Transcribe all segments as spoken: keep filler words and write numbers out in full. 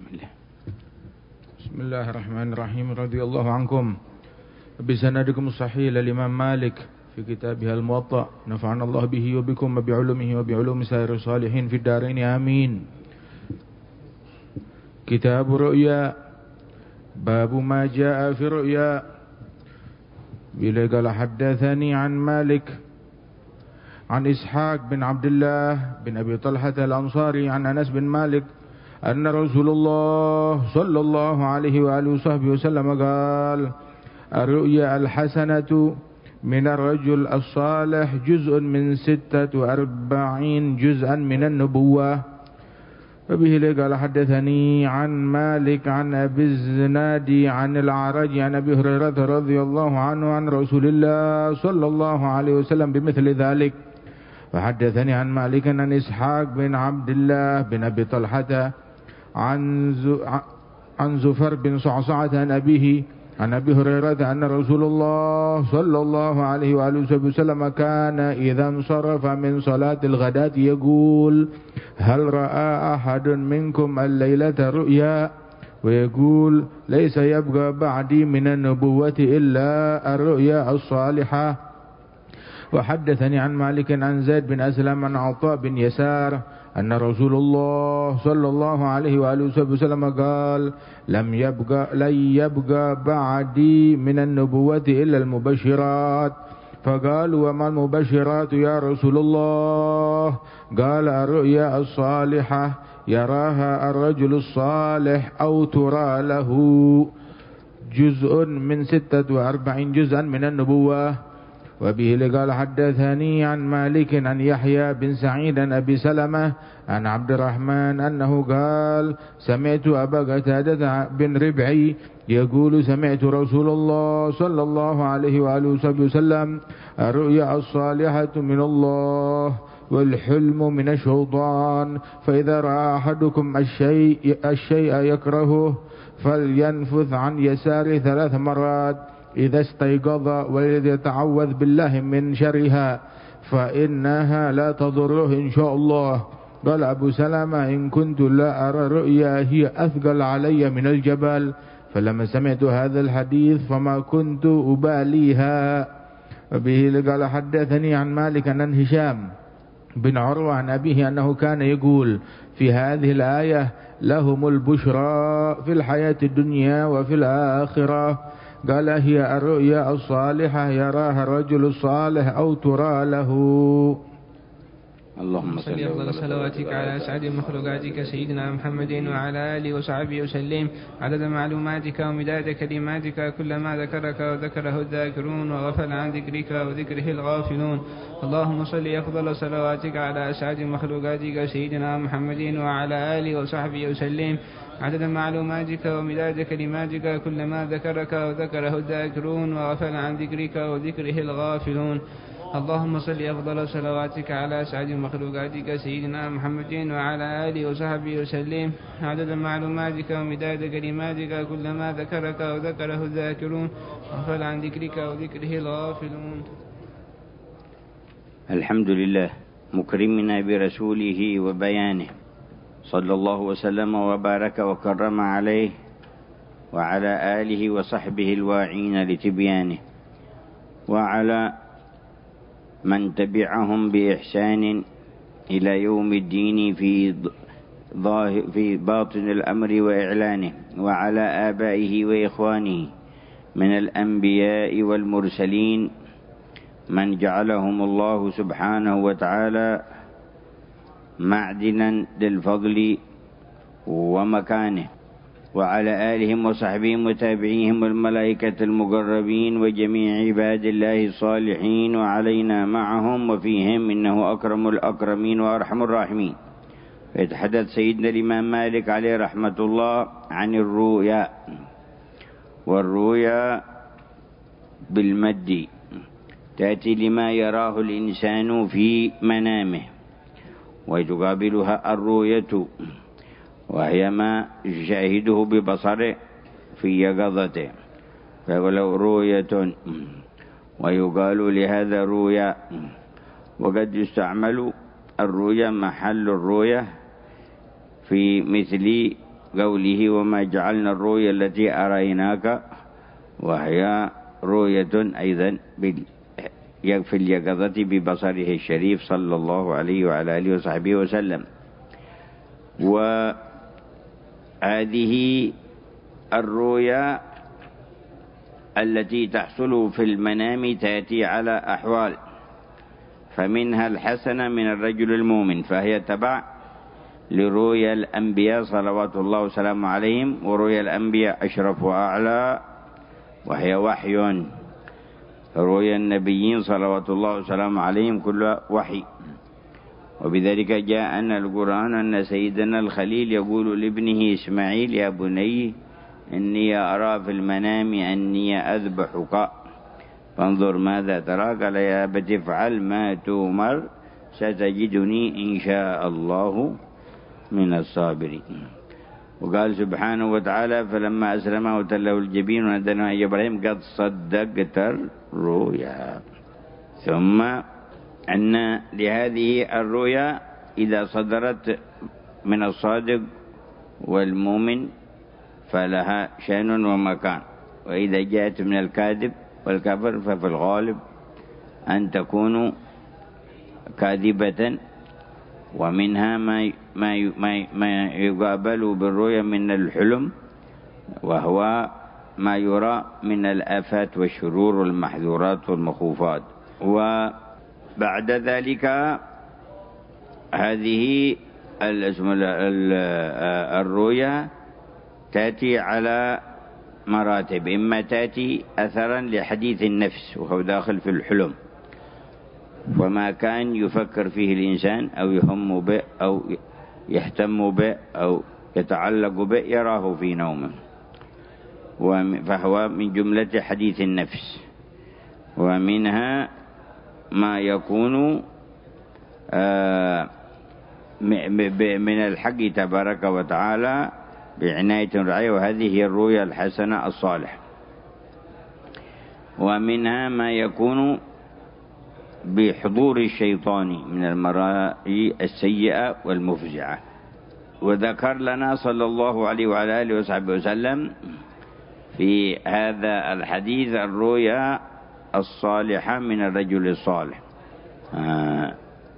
الله. بسم الله الرحمن الرحيم. رضي الله عنكم بسندكم الصحيح للإمام مالك في كتابه الموطأ، نفعنا الله به وبكم وبعلومه وبعلوم سائر الصالحين في الدارين آمين. كتاب الرؤيا، باب ما جاء في الرؤيا. بلا قال حدثني عن مالك عن إسحاق بن عبد الله بن أبي طلحة الأنصاري عن أنس بن مالك أن رسول الله صلى الله عليه وآله وصحبه وسلم قال: الرؤيا الحسنة من الرجل الصالح جزء من ستة وأربعين جزءا من النبوة. وبه قال حدثني عن مالك عن أبي الزناد عن الأعرج عن أبي هريرة رضي الله عنه عن رسول الله صلى الله عليه وسلم بمثل ذلك. وحدثني عن مالك عن إسحاق بن عبد الله بن أبي طلحة عن عن زفر بن صعصعة عن أبيه عن أبي هريرة أن رسول الله صلى الله عليه وآله وسلم كان إذا انصرف من صلاة الغداة يقول: هل رأى أحد منكم الليلة رؤيا؟ ويقول: ليس يبقى بعدي من النبوة إلا الرؤيا الصالحة. وحدثني عن مالك عن زيد بن أسلم عن عطاء بن يسار أن رسول الله صلى الله عليه وآله وسلم قال: لم يبقى لن يبقى بعدي من النبوة إلا المبشرات. فقالوا: وما المبشرات يا رسول الله؟ قال: الرؤيا الصالحة يراها الرجل الصالح أو ترى له جزء من ستة وأربعين جزءا من النبوة. وبه قال حدثني عن مالك عن يحيى بن سعيد عن أبي سلمة عن عبد الرحمن أنه قال: سمعت أبا قتادة بن ربعي يقول: سمعت رسول الله صلى الله عليه وآله وسلم: الرؤيا الصالحة من الله والحلم من الشيطان، فإذا رأى أحدكم الشيء, الشيء يكرهه فلينفث عن يساره ثلاث مرات إذا استيقظ وليتعوذ بالله من شرها فإنها لا تضره إن شاء الله. قال أبو سلمة: إن كنت لا أرى رؤيا هي أثقل علي من الجبل. فلما سمعت هذا الحديث فما كنت أباليها. وبه قال حدثني عن مالك عن هشام بن عروة عن أبيه أنه كان يقول في هذه الآية: لهم البشرى في الحياة الدنيا وفي الآخرة. قال: هي الرؤيا الصالحة يراها الرجل الصالح أو ترى له. اللهم صل أفضل صلواتك على أسعد مخلوقاتك سيدنا محمد وعلى آله وصحبه وسلم عدد معلوماتك ومداد كلماتك، كلما ذكرك وذكره الذاكرون وغفل عن ذكرك وذكره الغافلون. اللهم صل أفضل صلواتك على أسعد مخلوقاتك سيدنا محمد وعلى آله وصحبه وسلم عدد معلوماتك ومداد كلماتك، كلما ذكرك وذكره الذاكرون وغفل عن ذكرك وذكره الغافلون. اللهم صل أفضل صلواتك على أسعد مخلوقاتك سيدنا محمد وعلى آله وصحبه وسلم عدد معلوماتك ومداد كلماتك، كلما ذكرك وذكره الذاكرون وغفل عن ذكرك وذكره الغافلون. الحمد لله مكرمنا برسوله وبيانه، صلى الله وسلم وبارك وكرم عليه وعلى آله وصحبه الواعين لتبيانه، وعلى من تبعهم بإحسان إلى يوم الدين في في باطن الأمر وإعلانه، وعلى آبائه وإخوانه من الأنبياء والمرسلين من جعلهم الله سبحانه وتعالى معدنا للفضل ومكانه، وعلى آلهم وصحبهم وتابعيهم والملائكة المقربين وجميع عباد الله الصالحين، وعلينا معهم وفيهم، إنه أكرم الأكرمين وأرحم الراحمين. يتحدث سيدنا الإمام مالك عليه رحمة الله عن الرؤيا، والرؤيا بالمد تأتي لما يراه الإنسان في منامه، وتقابلها الرؤية وهي ما يشاهده ببصره في يقظته، فيقول رؤية، ويقال لهذا رؤيا. وقد يستعمل الرؤيا محل الرؤيا في مثل قوله وما جعلنا الرؤيا التي أريناك، وهي رؤية أيضا في اليقظة ببصره الشريف صلى الله عليه وعلى آله وصحبه وسلم. وهذه الرؤيا التي تحصل في المنام تأتي على أحوال، فمنها الحسنة من الرجل المؤمن، فهي تبع لرؤيا الأنبياء صلوات الله وسلامه عليهم، ورؤيا الأنبياء أشرف وأعلى وهي وحي، رؤيا النبيين صلوات الله وسلامه عليهم كلها وحي. وبذلك جاء أن القرآن أن سيدنا الخليل يقول لابنه إسماعيل يا بني إني أرى في المنام أني أذبحك فانظر ماذا ترى، قال يا أبت افعل ما تؤمر ستجدني إن شاء الله من الصابرين. وقال سبحانه وتعالى فلما أسلمه وتله الجبين وناديناه يا إبراهيم قد صدقت الرؤيا. ثم أن لهذه الرؤيا إذا صدرت من الصادق والمؤمن فلها شأن ومكان، وإذا جاءت من الكاذب والكافر ففي الغالب أن تكون كاذبة. ومنها ما ما ما يقابل بالرؤيا من الحلم، وهو ما يرى من الآفات والشرور والمحذورات والمخوفات. وبعد ذلك هذه الرؤيا تأتي على مراتب، إما تأتي أثرا لحديث النفس وهو داخل في الحلم، وما كان يفكر فيه الإنسان أو يهم به أو يهتم به أو يتعلق به يراه في نومه، فهو من جملة حديث النفس. ومنها ما يكون من الحق تبارك وتعالى بعناية رعاية، وهذه هي الرؤيا الحسنة الصالح. ومنها ما يكون بحضور الشيطان من المرائي السيئة والمفزعة. وذكر لنا صلى الله عليه وعلى آله وصحبه وسلم في هذا الحديث الرؤيا الصالحة من الرجل الصالح. آه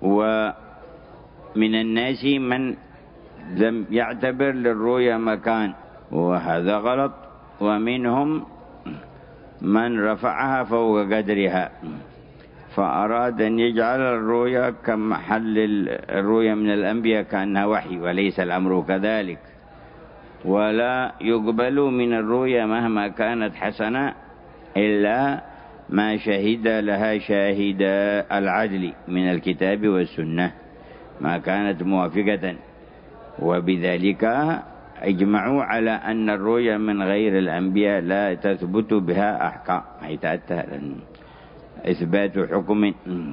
ومن الناس من لم يعتبر للرؤيا مكان، وهذا غلط، ومنهم من رفعها فوق قدرها، فأراد أن يجعل الرؤيا كمحل الرؤيا من الأنبياء كأنها وحي، وليس الأمر كذلك. ولا يقبل من الرؤيا مهما كانت حسنة إلا ما شهد لها شاهد العدل من الكتاب والسنة ما كانت موافقة. وبذلك اجمعوا على أن الرؤيا من غير الأنبياء لا تثبت بها أحكام، أي تأتى إثبات حكم،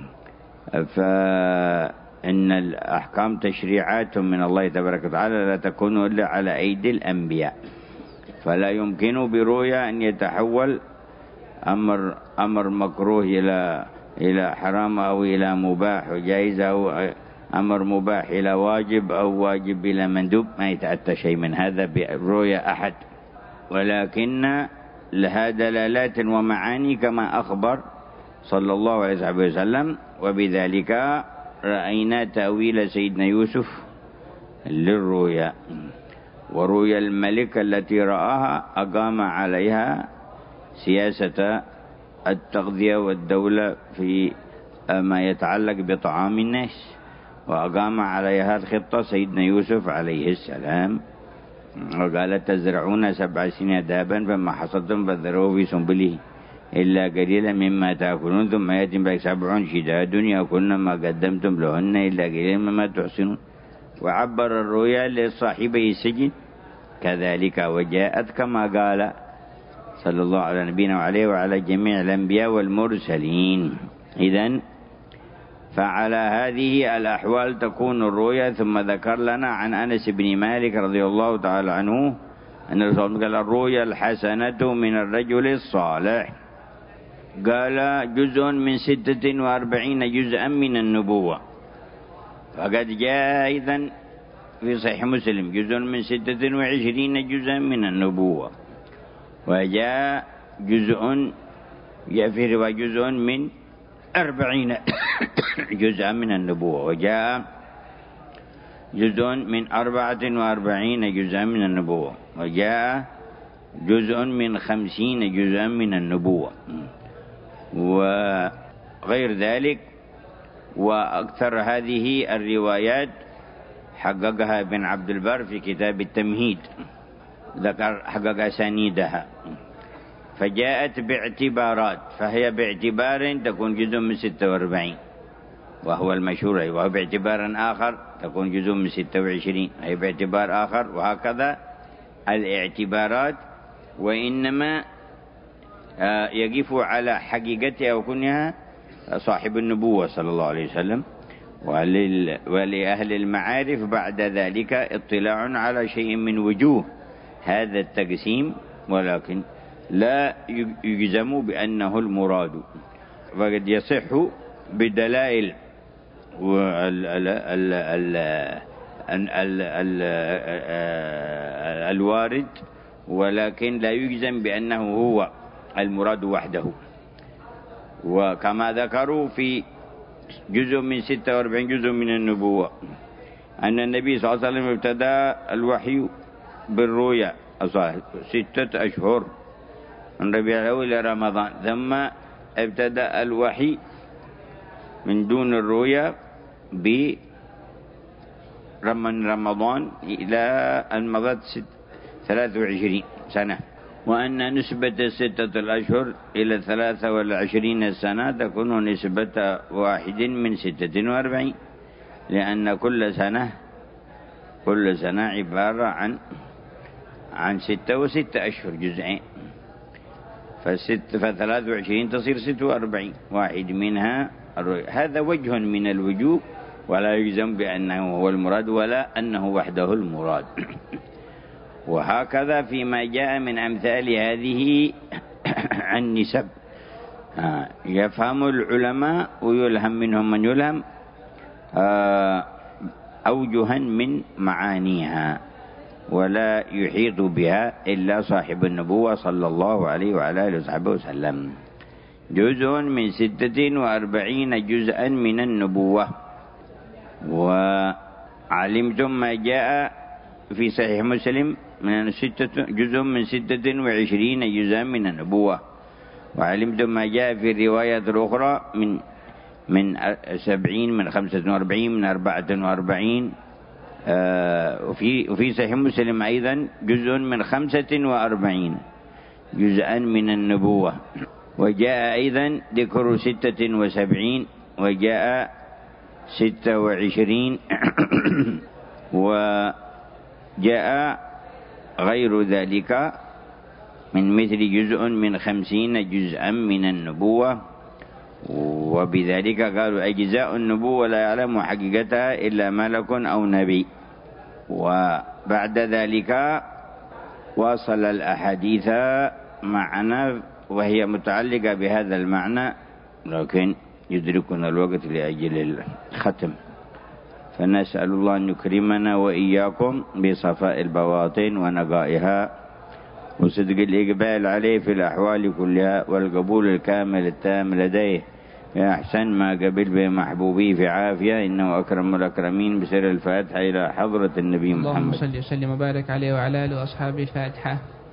فإن الأحكام تشريعات من الله تبارك وتعالى لا تكون إلا على أيدي الأنبياء، فلا يمكن برؤيا أن يتحول أمر أمر مكروه إلى إلى حرام أو إلى مباح وجائز، أو أمر مباح إلى واجب أو واجب إلى مندوب، ما يتأتى شيء من هذا برؤيا أحد، ولكن لها دلالات ومعاني كما أخبر صلى الله عليه وسلم. وبذلك رأينا تأويل سيدنا يوسف للرؤيا، ورؤيا الملك التي رآها أقام عليها سياسة التغذية والدولة في ما يتعلق بطعام الناس، وأقام عليها الخطة سيدنا يوسف عليه السلام، وقال تزرعون سبع سنين دابا فما حصدتم فذروه في سنبله إلا قليلا مما تأكلون ثم يأتي بعد سبع شداد يأكلن ما قدمتم لهن إلا قليلا مما تحسنون. وعبر الرؤيا لصاحبي السجن كذلك، وجاءت كما قال صلى الله على نبينا وعليه وعلى جميع الأنبياء والمرسلين. إذن فعلى هذه الأحوال تكون الرؤيا. ثم ذكر لنا عن أنس بن مالك رضي الله تعالى عنه أن الرسول قال الرؤيا الحسنة من الرجل الصالح، قال جزء من ستة وأربعين جزءا من النبوة. فقد جاء إذن في صحيح مسلم جزء من ستة وعشرين جزءا من النبوة، وجاء جزء في رواية جزء من أربعين جزءا من النبوة، وجاء جزء من أربعة وأربعين جزءا من النبوة، وجاء جزء من خمسين جزءا من النبوة، وغير ذلك. وأكثر هذه الروايات حققها ابن عبد البر في كتاب التمهيد، ذكر حقق أسانيدها، فجاءت باعتبارات، فهي باعتبار تكون جزء من ستة وأربعين وهو المشهور، وهو باعتبار آخر تكون جزء من ستة وعشرين أي باعتبار آخر، وهكذا الاعتبارات. وإنما يقف على حقيقتها وكونها صاحب النبوة صلى الله عليه وسلم، ولأهل المعارف بعد ذلك اطلاع على شيء من وجوه هذا التقسيم، ولكن لا يجزم بأنه المراد، وقد يصح بدلائل الوارد، ولكن لا يجزم بأنه هو المراد وحده. وكما ذكروا في جزء من ستة وأربعين جزء من النبوة أن النبي صلى الله عليه وسلم ابتدأ الوحي بالرؤيا ستة أشهر من ربيع الأول إلى رمضان، ثم ابتدأ الوحي من دون الرؤيا برمضان رمضان إلى أن مضت ثلاث وعشرين سنة، وأن نسبة الستة الأشهر إلى ثلاثة والعشرين سنة تكون نسبة واحد من ستة وأربعين، لأن كل سنة كل سنة عبارة عن عن ستة وستة أشهر جزئين، فست فثلاث وعشرين تصير ستة وأربعين، واحد منها الرؤيا. هذا وجه من الوجوه، ولا يجزم بأنه هو المراد ولا أنه وحده المراد. وهكذا فيما جاء من أمثال هذه النسب يفهم العلماء ويلهم منهم من يلهم أوجها من معانيها، ولا يحيط بها إلا صاحب النبوة صلى الله عليه وعلى آله وصحبه وسلم. جزء من ستة وأربعين جزءا من النبوة. وعلمتم ما جاء في صحيح مسلم من ستة جزء من ستة وعشرين جزءا من النبوة، وعلمتم ما جاء في الروايات الأخرى من من سبعين من خمسة وأربعين من أربعة وأربعين، وفي وفي صحيح مسلم أيضا جزء من خمسة وأربعين جزءا من النبوة. وجاء أيضا ذكر ستة وسبعين، وجاء ستة وعشرين، وجاء غير ذلك من مثل جزء من خمسين جزءا من النبوة. وبذلك قالوا أجزاء النبوة لا يعلم حقيقتها إلا ملك أو نبي. وبعد ذلك واصل الأحاديث معنا وهي متعلقة بهذا المعنى، لكن يدركنا الوقت لأجل الختم، فنسأل الله أن يكرمنا وإياكم بصفاء البواطن ونقائها وصدق الإقبال عليه في الأحوال كلها، والقبول الكامل التام لديه أحسن ما قبل بمحبوبيه في عافية، إنه أكرم الأكرمين. بسر الفاتحة إلى حضرة النبي محمد. اللهم صل وسلم وبارك عليه وعلى آله وأصحابه. الفاتحة.